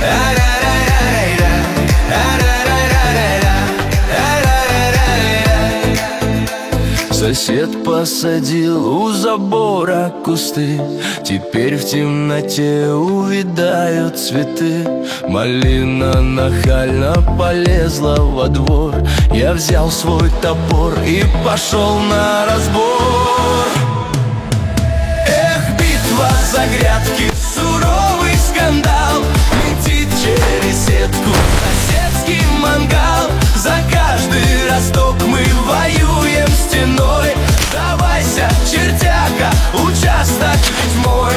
Сосед посадил у забора кусты, теперь в темноте увядают цветы. Малина нахально полезла во двор, я взял свой топор и пошел на разбор. Эх, битва за грядки, суровый скандал, летит через сетку соседский мангал. За каждый росток мы воюем стеной. Сдавайся, чертяка, участок ведь мой.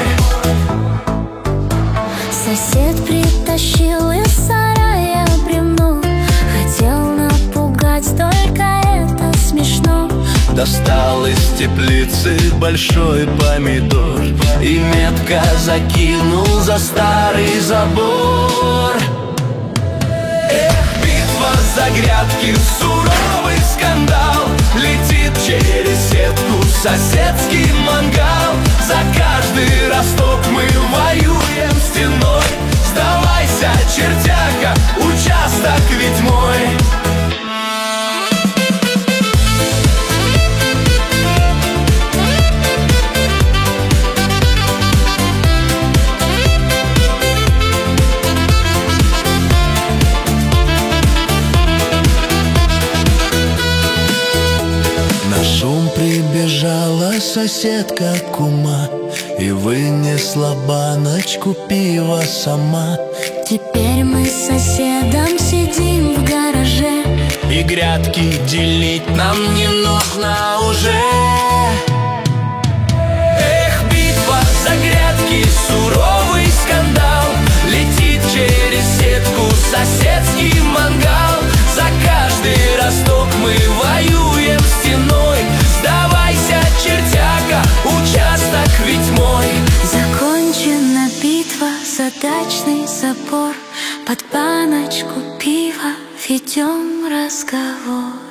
Сосед притащил из сарая бревно, хотел напугать, только это смешно. Достал из теплицы большой помидор и метко закинул за старый забор. За грядки, суровый скандал, летит через сетку соседский мангал. За каждый росток мы воюем стеной. Сдавайся, чертяка, участок ведь мой. Прибежала соседка кума и вынесла баночку пива сама. Теперь мы с соседом сидим в гараже, и грядки делить нам не нужно уже. Эх, битва за грядки, суровый скандал, летит через сетку соседский мангал. За каждый росток мы воюем стеной. Сдавайся, чертяка, участок ведь мой. Закончена битва за дачный забор, под баночку пива ведем разговор.